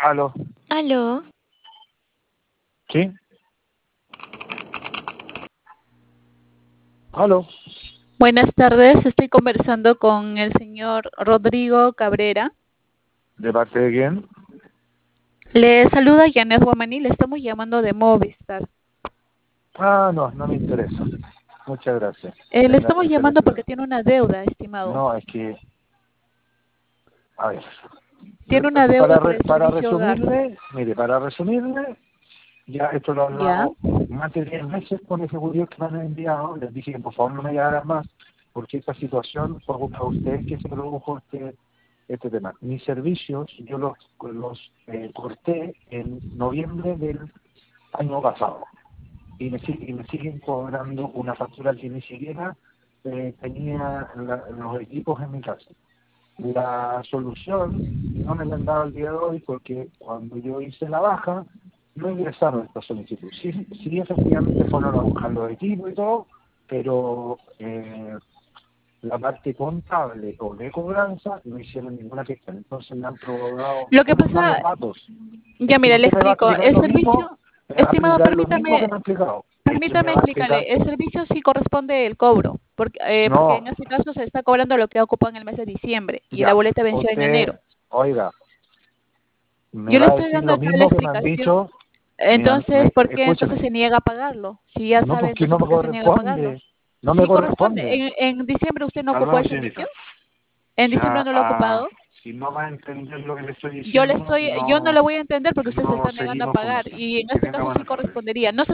Aló, Aló, ¿sí? Aló, Buenas tardes, estoy conversando con el señor Rodrigo Cabrera. ¿de parte de quién? Le saluda Janet Guamaní, le estamos llamando de Movistar. No, no me interesa. Muchas gracias. Le Tenga estamos llamando excelente porque tarde. tiene una deuda, estimado. No, es que, a ver, Tiene una deuda por el para servicio hogar. resumirle, mire, para resumirle, ya esto lo he ¿Ya? hablado más de 10 veces con ejecutivos que me han enviado, les dije que por favor no me llamaran más, porque esta situación fue culpa de ustedes que se produjo este tema. Mis servicios yo los corté en noviembre del año pasado. Y me siguen cobrando una factura que ni siquiera tenía los equipos en mi casa. La solución no me la han dado el día de hoy porque cuando yo hice la baja no ingresaron esta solicitud. Sí, sí, efectivamente fueron a buscar los equipos y todo, pero la parte contable o de cobranza no hicieron ninguna gestión. Entonces me han probado Lo que unos malos pasa, datos. ya Es que mira, le usted me va a explico. explicar El lo mismo, servicio, me va a estimado, explicar lo mismo que permítame, me ha explicado. Es que me permítame va a explicar. explicarle. El servicio sí corresponde el cobro, porque No, en este caso se está cobrando lo que ha ocupado en el mes de diciembre y la ya, boleta venció en usted, enero. oiga, me Yo le va a estoy decir dando lo acá la mismo que me han explicación. dicho, Entonces, ¿por qué entonces escúcheme, se niega a pagarlo? Si ya no, sabe, porque entonces, no me ¿por qué se niega a pagarlo? corresponde, no me Sí corresponde. corresponde. En diciembre usted no Hasta ocupó luego, el servicio. señorita. En O diciembre sea, no lo ha ocupado. si no va a entender lo que le estoy Yo diciendo, yo no no, lo voy a entender porque usted se no está negando a seguimos pagar. conversando. Y en Que este tenga caso sí buena tarde. correspondería. No